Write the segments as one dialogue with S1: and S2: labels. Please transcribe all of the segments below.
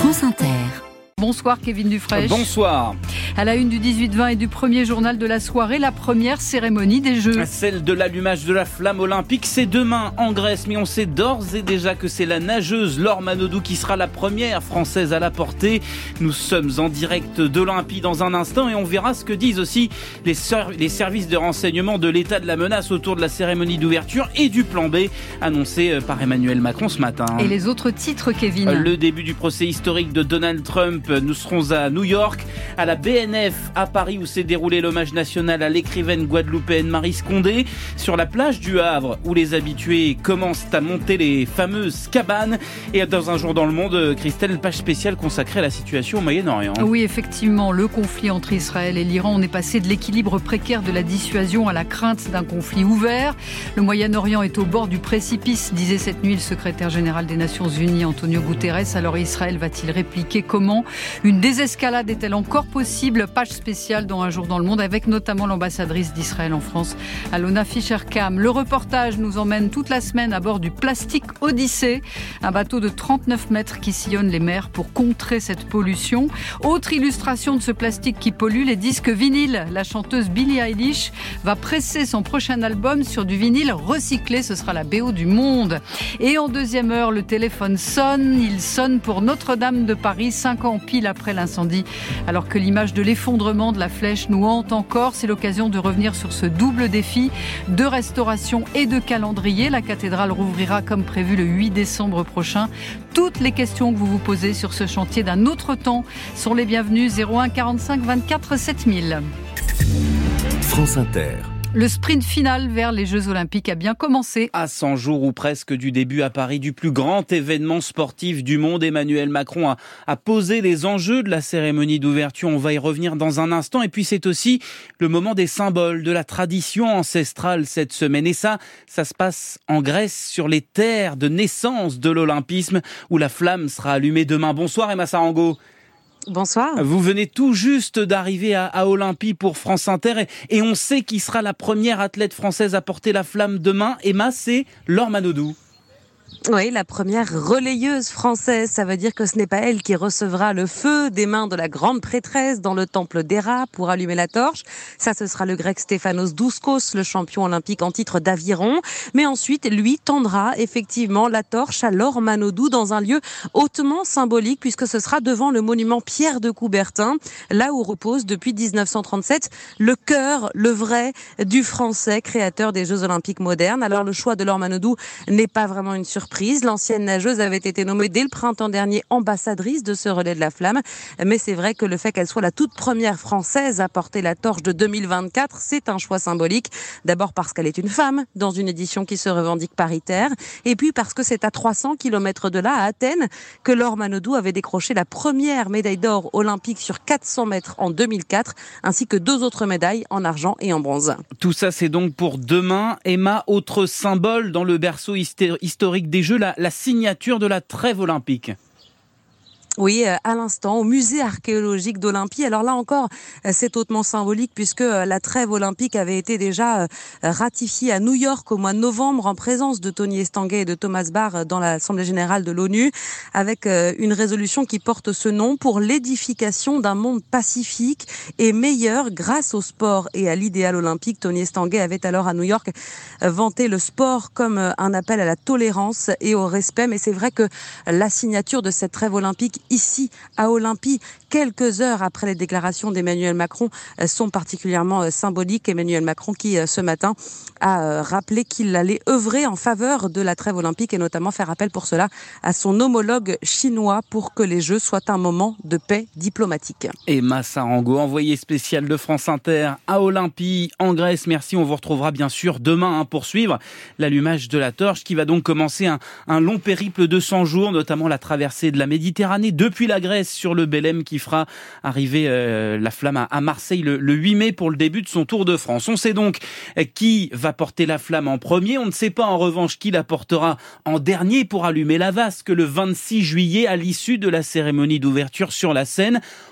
S1: France Inter.
S2: Bonsoir Kevin Dufresne.
S3: Bonsoir.
S2: À la une du 18-20 et du premier journal de la soirée, la première cérémonie des Jeux.
S3: Celle de l'allumage de la flamme olympique, c'est demain en Grèce. Mais on sait d'ores et déjà que c'est la nageuse Laure Manodou qui sera la première française à la porter. Nous sommes en direct d'Olympie dans un instant et on verra ce que disent aussi les services de renseignement de l'état de la menace autour de la cérémonie d'ouverture et du plan B annoncé par Emmanuel Macron ce matin.
S2: Et les autres titres, Kevin?
S3: Le début du procès historique de Donald Trump. Nous serons à New York, à la BNF à Paris où s'est déroulé l'hommage national à l'écrivaine guadeloupéenne Marie Scondé, sur la plage du Havre où les habitués commencent à monter les fameuses cabanes, et dans un jour dans le monde, Christelle, page spéciale consacrée à la situation au Moyen-Orient.
S2: Oui, effectivement, le conflit entre Israël et l'Iran, on est passé de l'équilibre précaire de la dissuasion à la crainte d'un conflit ouvert. Le Moyen-Orient est au bord du précipice, disait cette nuit le secrétaire général des Nations Unies, Antonio Guterres. Alors Israël va-t-il répliquer? Comment? Une désescalade est-elle encore possible? Page spéciale dans Un jour dans le monde, avec notamment l'ambassadrice d'Israël en France, Alona Fischer-Kam. Le reportage nous emmène toute la semaine à bord du Plastic Odyssey, un bateau de 39 mètres qui sillonne les mers pour contrer cette pollution. Autre illustration de ce plastique qui pollue, les disques vinyles. La chanteuse Billie Eilish va presser son prochain album sur du vinyle recyclé. Ce sera la BO du Monde. Et en deuxième heure, le téléphone sonne. Il sonne pour Notre-Dame de Paris, 5 ans pile après l'incendie. Alors que l'image de l'effondrement de la flèche nous hante encore, c'est l'occasion de revenir sur ce double défi de restauration et de calendrier. La cathédrale rouvrira comme prévu le 8 décembre prochain. Toutes les questions que vous vous posez sur ce chantier d'un autre temps sont les bienvenues. 01 45 24 7000.
S1: France Inter.
S2: Le sprint final vers les Jeux Olympiques a bien commencé.
S3: À 100 jours ou presque du début à Paris du plus grand événement sportif du monde, Emmanuel Macron a posé les enjeux de la cérémonie d'ouverture. On va y revenir dans un instant. Et puis c'est aussi le moment des symboles, de la tradition ancestrale cette semaine. Et ça se passe en Grèce, sur les terres de naissance de l'olympisme, où la flamme sera allumée demain. Bonsoir Emma Sarango.
S4: Bonsoir.
S3: Vous venez tout juste d'arriver à Olympie pour France Inter et on sait qui sera la première athlète française à porter la flamme demain. Emma, c'est Laure Manodou.
S4: Oui, la première relayeuse française. Ça veut dire que ce n'est pas elle qui recevra le feu des mains de la grande prêtresse dans le temple d'Héra pour allumer la torche. Ça, ce sera le grec Stéphanos Douskos, le champion olympique en titre d'aviron. Mais ensuite, lui tendra effectivement la torche à Laure Manodou dans un lieu hautement symbolique puisque ce sera devant le monument Pierre de Coubertin, là où repose depuis 1937 le cœur, le vrai, du Français créateur des Jeux Olympiques modernes. Alors le choix de Laure Manodou n'est pas vraiment une surprise. L'ancienne nageuse avait été nommée dès le printemps dernier ambassadrice de ce relais de la flamme. Mais c'est vrai que le fait qu'elle soit la toute première française à porter la torche de 2024, c'est un choix symbolique. D'abord parce qu'elle est une femme dans une édition qui se revendique paritaire. Et puis parce que c'est à 300 km de là, à Athènes, que Laure Manodou avait décroché la première médaille d'or olympique sur 400 mètres en 2004, ainsi que 2 autres médailles en argent et en bronze.
S3: Tout ça, c'est donc pour demain. Emma, autre symbole dans le berceau historique des Jeux, la signature de la trêve olympique.
S4: Oui, à l'instant, au musée archéologique d'Olympie. Alors là encore, c'est hautement symbolique puisque la trêve olympique avait été déjà ratifiée à New York au mois de novembre en présence de Tony Estanguet et de Thomas Bach dans l'Assemblée générale de l'ONU, avec une résolution qui porte ce nom pour l'édification d'un monde pacifique et meilleur grâce au sport et à l'idéal olympique. Tony Estanguet avait alors à New York vanté le sport comme un appel à la tolérance et au respect. Mais c'est vrai que la signature de cette trêve olympique ici à Olympie, quelques heures après les déclarations d'Emmanuel Macron, sont particulièrement symboliques. Emmanuel Macron qui ce matin a rappelé qu'il allait œuvrer en faveur de la trêve olympique et notamment faire appel pour cela à son homologue chinois pour que les Jeux soient un moment de paix diplomatique.
S3: Emma Sarango, envoyée spéciale de France Inter à Olympie en Grèce. Merci, on vous retrouvera bien sûr demain pour suivre l'allumage de la torche qui va donc commencer un long périple de 100 jours, notamment la traversée de la Méditerranée depuis la Grèce sur le Belém qui fera arriver la flamme à Marseille le 8 mai pour le début de son Tour de France. On sait donc qui va porter la flamme en premier. On ne sait pas en revanche qui la portera en dernier pour allumer la vasque le 26 juillet à l'issue de la cérémonie d'ouverture sur la Seine.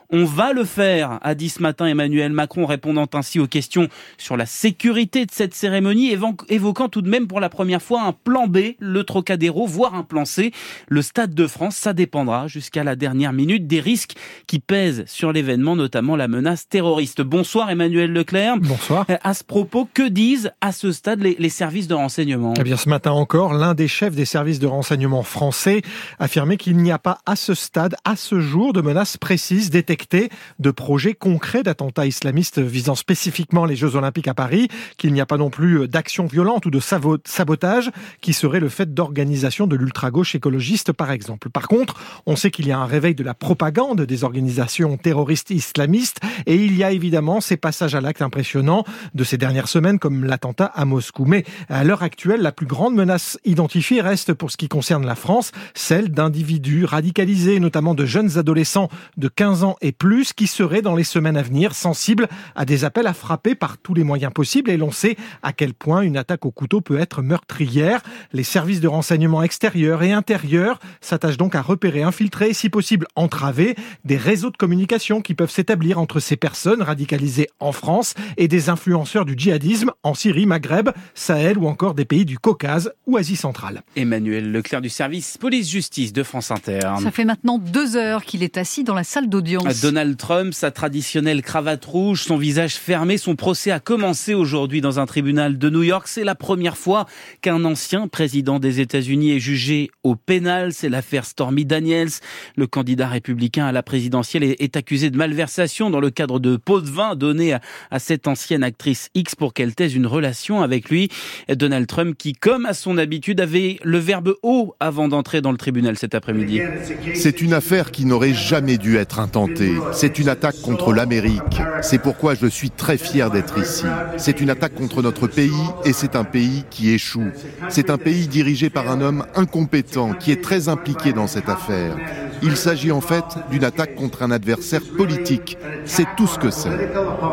S3: On va le faire, a dit ce matin Emmanuel Macron, répondant ainsi aux questions sur la sécurité de cette cérémonie, évoquant tout de même pour la première fois un plan B, le Trocadéro, voire un plan C. Le Stade de France, ça dépendra jusqu'à la dernière minute des risques qui pèsent sur l'événement, notamment la menace terroriste. Bonsoir Emmanuel Leclerc.
S5: Bonsoir.
S3: À ce propos, que disent à ce stade les services de renseignement ?
S5: Eh bien, ce matin encore, l'un des chefs des services de renseignement français affirmait qu'il n'y a pas à ce stade, à ce jour, de menaces précises détectées, de projets concrets d'attentats islamistes visant spécifiquement les Jeux Olympiques à Paris, qu'il n'y a pas non plus d'actions violentes ou de sabotage qui seraient le fait d'organisations de l'ultra-gauche écologiste, par exemple. Par contre, on sait qu'il y a un réveil de la propagande des organisations terroristes islamistes et il y a évidemment ces passages à l'acte impressionnants de ces dernières semaines comme l'attentat à Moscou. Mais à l'heure actuelle, la plus grande menace identifiée reste, pour ce qui concerne la France, celle d'individus radicalisés, notamment de jeunes adolescents de 15 ans et plus, qui seraient dans les semaines à venir sensibles à des appels à frapper par tous les moyens possibles. Et l'on sait à quel point une attaque au couteau peut être meurtrière. Les services de renseignement extérieurs et intérieurs s'attachent donc à repérer, infiltrer et si possible entraver des réseaux de communication qui peuvent s'établir entre ces personnes radicalisées en France et des influenceurs du djihadisme en Syrie, Maghreb, Sahel ou encore des pays du Caucase ou Asie centrale.
S3: Emmanuel Leclerc du service police-justice de France Inter.
S2: Ça fait maintenant 2 heures qu'il est assis dans la salle d'audience.
S3: Donald Trump, sa traditionnelle cravate rouge, son visage fermé, son procès a commencé aujourd'hui dans un tribunal de New York. C'est la première fois qu'un ancien président des États-Unis est jugé au pénal. C'est l'affaire Stormy Daniels. Le candidat républicain à la présidentielle est accusé de malversation dans le cadre de pots de vin donnés à cette ancienne actrice X pour qu'elle taise une relation avec lui. Donald Trump qui, comme à son habitude, avait le verbe haut avant d'entrer dans le tribunal cet après-midi.
S6: C'est une affaire qui n'aurait jamais dû être intentée. C'est une attaque contre l'Amérique. C'est pourquoi je suis très fier d'être ici. C'est une attaque contre notre pays et c'est un pays qui échoue. C'est un pays dirigé par un homme incompétent qui est très impliqué dans cette affaire. Il s'agit en fait d'une attaque contre un adversaire politique. C'est tout ce que c'est.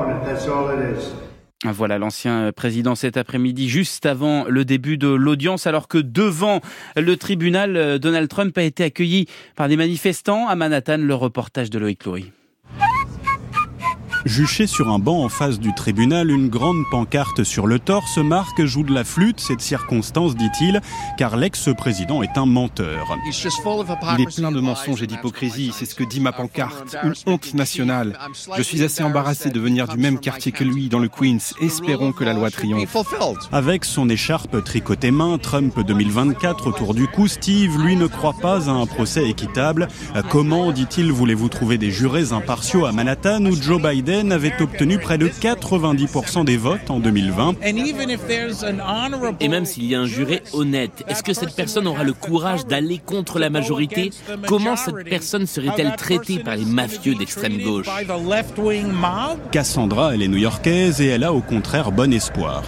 S3: Voilà l'ancien président cet après-midi, juste avant le début de l'audience, alors que devant le tribunal, Donald Trump a été accueilli par des manifestants à Manhattan. Le reportage de Loïc Loury.
S7: Juché sur un banc en face du tribunal, une grande pancarte sur le torse marque « Joue de la flûte ». Cette circonstance, dit-il, car l'ex-président est un menteur.
S8: Il est plein de mensonges et d'hypocrisie, c'est ce que dit ma pancarte. Une honte nationale. Je suis assez embarrassé de venir du même quartier que lui, dans le Queens. Espérons que la loi triomphe.
S7: Avec son écharpe tricotée main, Trump 2024 autour du cou, Steve, lui, ne croit pas à un procès équitable. Comment, dit-il, voulez-vous trouver des jurés impartiaux à Manhattan où Joe Biden avait obtenu près de 90% des votes en 2020.
S9: Et même s'il y a un juré honnête, est-ce que cette personne aura le courage d'aller contre la majorité ? Comment cette personne serait-elle traitée par les mafieux d'extrême gauche ?
S7: Cassandra, elle est new-yorkaise et elle a au contraire bon espoir.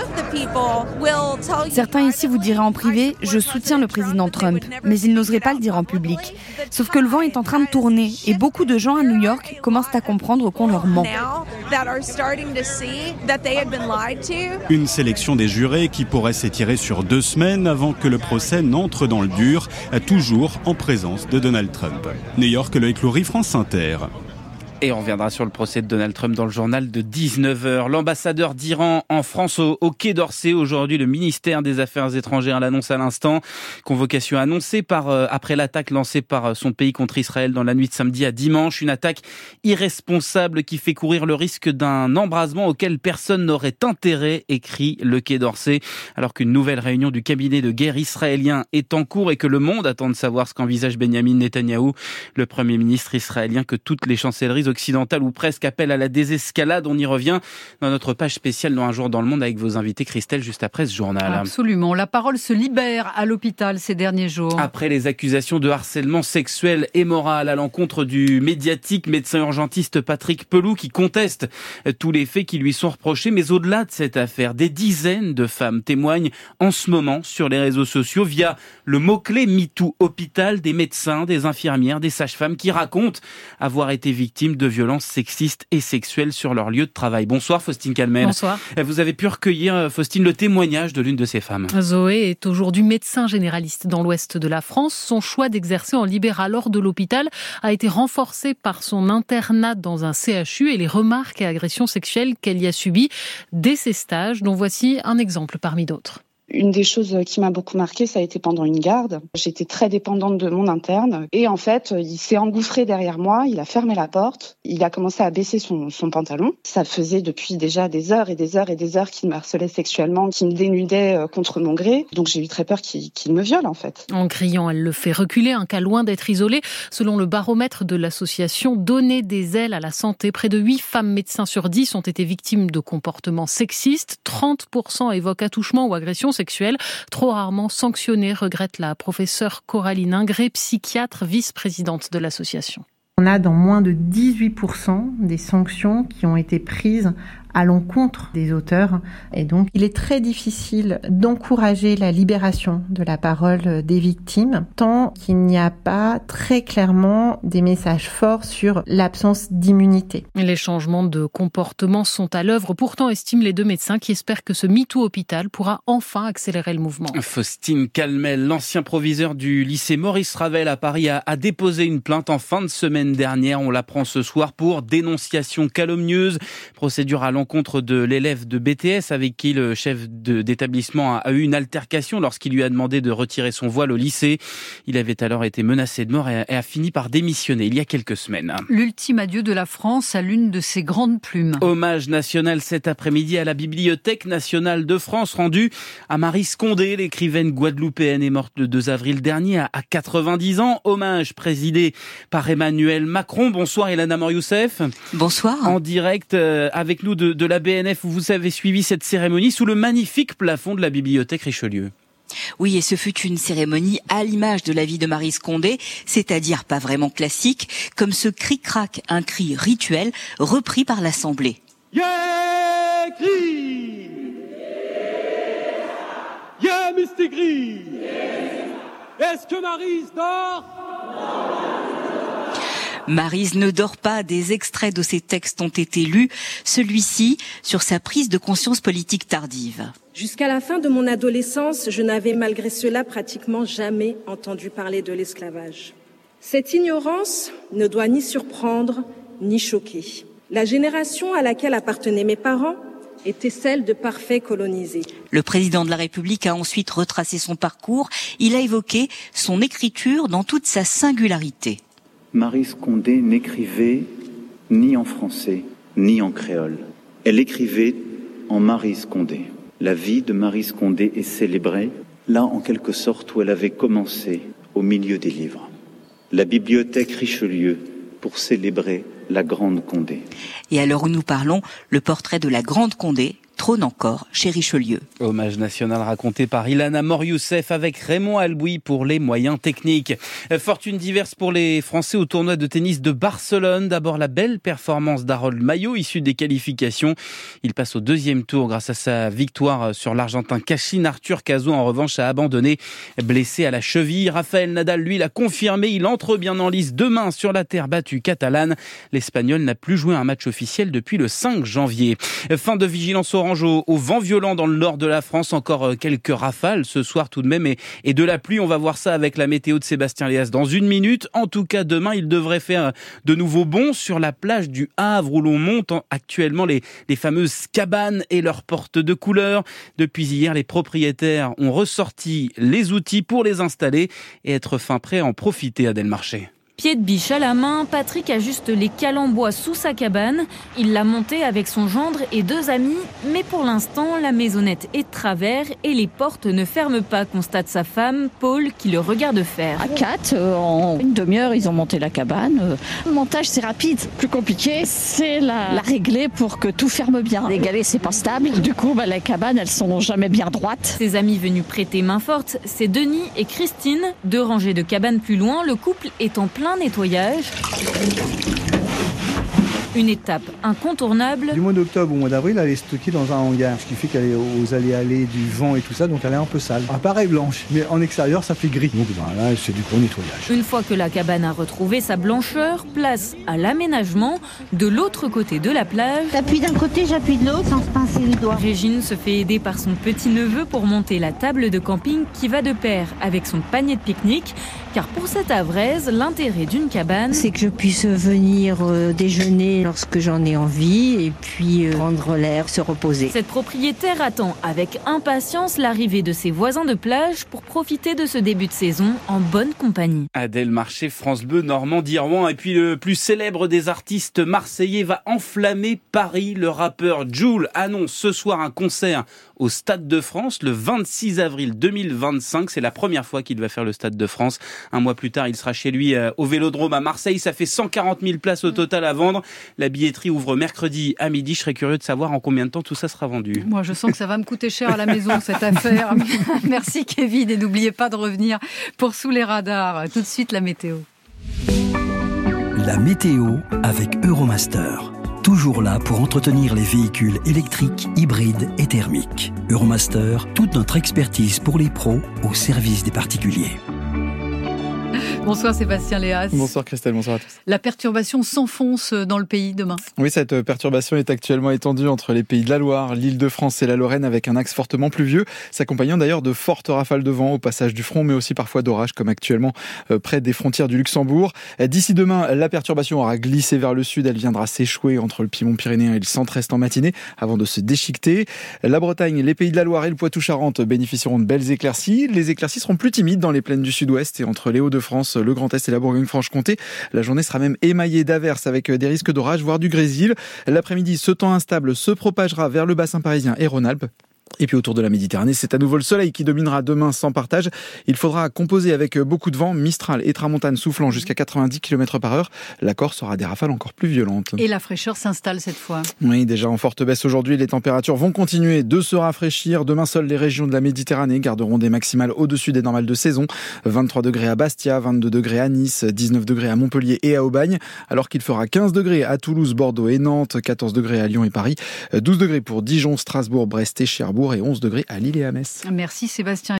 S10: Certains ici vous diraient en privé « je soutiens le président Trump », mais ils n'oseraient pas le dire en public. Sauf que le vent est en train de tourner et beaucoup de gens à New York commencent à comprendre qu'on leur ment.
S7: Une sélection des jurés qui pourrait s'étirer sur 2 semaines avant que le procès n'entre dans le dur, toujours en présence de Donald Trump. New York, Loïc Loury, France Inter.
S3: Et on reviendra sur le procès de Donald Trump dans le journal de 19h. L'ambassadeur d'Iran en France au Quai d'Orsay. Aujourd'hui, le ministère des Affaires étrangères l'annonce à l'instant. Convocation annoncée après l'attaque lancée par son pays contre Israël dans la nuit de samedi à dimanche. Une attaque irresponsable qui fait courir le risque d'un embrasement auquel personne n'aurait intérêt, écrit le Quai d'Orsay. Alors qu'une nouvelle réunion du cabinet de guerre israélien est en cours et que le monde attend de savoir ce qu'envisage Benyamin Netanyahou, le Premier ministre israélien, que toutes les chancelleries occidentale ou presque appelle à la désescalade. On y revient dans notre page spéciale dans Un jour dans le monde avec vos invités, Christelle, juste après ce journal.
S2: Absolument. La parole se libère à l'hôpital ces derniers jours.
S3: Après les accusations de harcèlement sexuel et moral à l'encontre du médiatique médecin urgentiste Patrick Pelloux qui conteste tous les faits qui lui sont reprochés. Mais au-delà de cette affaire, des dizaines de femmes témoignent en ce moment sur les réseaux sociaux via le mot-clé MeToo Hôpital, des médecins, des infirmières, des sages-femmes qui racontent avoir été victimes de violences sexistes et sexuelles sur leur lieu de travail. Bonsoir Faustine Calmel.
S11: Bonsoir.
S3: Vous avez pu recueillir, Faustine, le témoignage de l'une de ces femmes.
S11: Zoé est aujourd'hui médecin généraliste dans l'ouest de la France. Son choix d'exercer en libéral hors de l'hôpital a été renforcé par son internat dans un CHU et les remarques et agressions sexuelles qu'elle y a subies dès ses stages, dont voici un exemple parmi d'autres.
S12: Une des choses qui m'a beaucoup marquée, ça a été pendant une garde. J'étais très dépendante de mon interne et en fait, il s'est engouffré derrière moi, il a fermé la porte, il a commencé à baisser son pantalon. Ça faisait depuis déjà des heures et des heures et des heures qu'il me harcelait sexuellement, qu'il me dénudait contre mon gré. Donc j'ai eu très peur qu'il me viole en fait.
S11: En criant, elle le fait reculer, un cas loin d'être isolé. Selon le baromètre de l'association Donner des ailes à la santé, près de 8 femmes médecins sur 10 ont été victimes de comportements sexistes. 30% évoquent attouchement ou agression sexuelle, trop rarement sanctionnée, regrette la professeure Coraline Ingré, psychiatre, vice-présidente de l'association.
S13: On a dans moins de 18% des sanctions qui ont été prises à l'encontre des auteurs. Et donc, il est très difficile d'encourager la libération de la parole des victimes tant qu'il n'y a pas très clairement des messages forts sur l'absence d'immunité.
S11: Les changements de comportement sont à l'œuvre. Pourtant, estiment les deux médecins qui espèrent que ce MeToo Hôpital pourra enfin accélérer le mouvement.
S3: Faustine Calmel, l'ancien proviseur du lycée Maurice Ravel à Paris, a déposé une plainte en fin de semaine dernière. On l'apprend ce soir pour dénonciation calomnieuse. Procédure à l'encontre de l'élève de BTS avec qui le chef d'établissement a eu une altercation lorsqu'il lui a demandé de retirer son voile au lycée. Il avait alors été menacé de mort et a fini par démissionner il y a quelques semaines.
S2: L'ultime adieu de la France à l'une de ses grandes plumes.
S3: Hommage national cet après-midi à la Bibliothèque nationale de France rendu à Marie Scondé. L'écrivaine guadeloupéenne est morte le 2 avril dernier à 90 ans. Hommage présidé par Emmanuel Macron. Bonsoir Elana Mor-Youssef.
S14: Bonsoir.
S3: En direct avec nous de la BNF où vous avez suivi cette cérémonie sous le magnifique plafond de la Bibliothèque Richelieu.
S14: Oui, et ce fut une cérémonie à l'image de la vie de Marie Scondé, c'est-à-dire pas vraiment classique, comme ce cri-crac, un cri rituel repris par l'Assemblée.
S15: Yeah, cri! Yeah, Mistigri! Est-ce que Maryse dort?
S14: Maryse ne dort pas, des extraits de ses textes ont été lus, celui-ci sur sa prise de conscience politique tardive.
S16: Jusqu'à la fin de mon adolescence, je n'avais malgré cela pratiquement jamais entendu parler de l'esclavage. Cette ignorance ne doit ni surprendre ni choquer. La génération à laquelle appartenaient mes parents était celle de parfaits colonisés.
S14: Le président de la République a ensuite retracé son parcours. Il a évoqué son écriture dans toute sa singularité.
S17: Marie Scondé n'écrivait ni en français, ni en créole. Elle écrivait en Marie Scondé. La vie de Marie Scondé est célébrée, là en quelque sorte où elle avait commencé, au milieu des livres. La bibliothèque Richelieu pour célébrer la Grande Condé.
S14: Et à l'heure où nous parlons, le portrait de la Grande Condé trône encore chez Richelieu.
S3: Hommage national raconté par Elana Mor-Youssef avec Raymond Albouy pour les moyens techniques. Fortune diverse pour les Français au tournoi de tennis de Barcelone. D'abord la belle performance d'Harold Maillot, issu des qualifications. Il passe au deuxième tour grâce à sa victoire sur l'Argentin Cachine. Arthur Cazaux, en revanche, a abandonné, blessé à la cheville. Raphaël Nadal, lui, l'a confirmé. Il entre bien en lice demain sur la terre battue catalane. L'Espagnol n'a plus joué un match officiel depuis le 5 janvier. Fin de vigilance orange au vent violent dans le nord de la France. Encore quelques rafales ce soir tout de même et de la pluie. On va voir ça avec la météo de Sébastien Léas dans une minute. En tout cas, demain, il devrait faire de nouveau bon sur la plage du Havre où l'on monte actuellement les fameuses cabanes et leurs portes de couleur. Depuis hier, les propriétaires ont ressorti les outils pour les installer et être fin prêts à en profiter à Delmarché.
S18: Pied de biche à la main, Patrick ajuste les cales en bois sous sa cabane. Il l'a montée avec son gendre et 2 amis, mais pour l'instant, la maisonnette est de travers et les portes ne ferment pas, constate sa femme, Paul, qui le regarde faire.
S19: À 4, en une demi-heure, ils ont monté la cabane. Le montage, c'est rapide. Plus compliqué, c'est la régler pour que tout ferme bien. Les galets, c'est pas stable. Du coup, les cabanes, elles sont jamais bien droites.
S18: Ses amis venus prêter main forte, c'est Denis et Christine. 2 rangées de cabanes plus loin, le couple est en plein nettoyage. Une étape incontournable.
S20: Du mois d'octobre au mois d'avril, elle est stockée dans un hangar, ce qui fait qu'elle est aux allées du vent et tout ça, donc elle est un peu sale. Elle paraît blanche, mais en extérieur, ça fait gris. Donc là, c'est du gros nettoyage.
S18: Une fois que la cabane a retrouvé sa blancheur, place à l'aménagement de l'autre côté de la plage.
S21: T'appuies d'un côté, j'appuie de l'autre, sans se pincer les doigts.
S18: Régine se fait aider par son petit-neveu pour monter la table de camping qui va de pair avec son panier de pique-nique. Car pour cette Havraise, l'intérêt d'une cabane,
S21: c'est que je puisse venir déjeuner lorsque j'en ai envie et puis prendre l'air, se reposer.
S18: Cette propriétaire attend avec impatience l'arrivée de ses voisins de plage pour profiter de ce début de saison en bonne compagnie.
S3: Adèle Marché, France Bleu, Normandie-Rouen. Et puis le plus célèbre des artistes marseillais va enflammer Paris. Le rappeur Jul annonce ce soir un concert au Stade de France le 26 avril 2025. C'est la première fois qu'il va faire le Stade de France. Un mois plus tard, il sera chez lui au Vélodrome à Marseille. Ça fait 140 000 places au total à vendre. La billetterie ouvre mercredi à midi. Je serais curieux de savoir en combien de temps tout ça sera vendu.
S2: Moi, je sens que ça va me coûter cher à la maison, cette affaire. Merci Kevin, et n'oubliez pas de revenir pour Sous les radars. Tout de suite, la météo.
S1: La météo avec Euromaster. Toujours là pour entretenir les véhicules électriques, hybrides et thermiques. Euromaster, toute notre expertise pour les pros au service des particuliers.
S2: Bonsoir Sébastien Léas.
S22: Bonsoir Christelle, bonsoir à tous.
S2: La perturbation s'enfonce dans le pays demain.
S22: Oui, cette perturbation est actuellement étendue entre les pays de la Loire, l'Île-de-France et la Lorraine avec un axe fortement pluvieux, s'accompagnant d'ailleurs de fortes rafales de vent au passage du front, mais aussi parfois d'orages comme actuellement près des frontières du Luxembourg. D'ici demain, la perturbation aura glissé vers le sud, elle viendra s'échouer entre le Piémont pyrénéen et le centre-est en matinée avant de se déchiqueter. La Bretagne, les pays de la Loire et le Poitou-Charentes bénéficieront de belles éclaircies. Les éclaircies seront plus timides dans les plaines du sud-ouest et entre les Hauts-de-France, le Grand Est et la Bourgogne-Franche-Comté. La journée sera même émaillée d'averses avec des risques d'orage, voire du grésil. L'après-midi, ce temps instable se propagera vers le bassin parisien et Rhône-Alpes. Et puis autour de la Méditerranée, c'est à nouveau le soleil qui dominera demain sans partage. Il faudra composer avec beaucoup de vent, Mistral et Tramontane soufflant jusqu'à 90 km/h. La Corse aura des rafales encore plus violentes.
S2: Et la fraîcheur s'installe cette fois.
S22: Oui, déjà en forte baisse aujourd'hui, les températures vont continuer de se rafraîchir. Demain, seules les régions de la Méditerranée garderont des maximales au-dessus des normales de saison. 23 degrés à Bastia, 22 degrés à Nice, 19 degrés à Montpellier et à Aubagne, alors qu'il fera 15 degrés à Toulouse, Bordeaux et Nantes, 14 degrés à Lyon et Paris, 12 degrés pour Dijon, Strasbourg, Brest et Cherbourg et 11 degrés à Lille et à Metz.
S2: Merci Sébastien.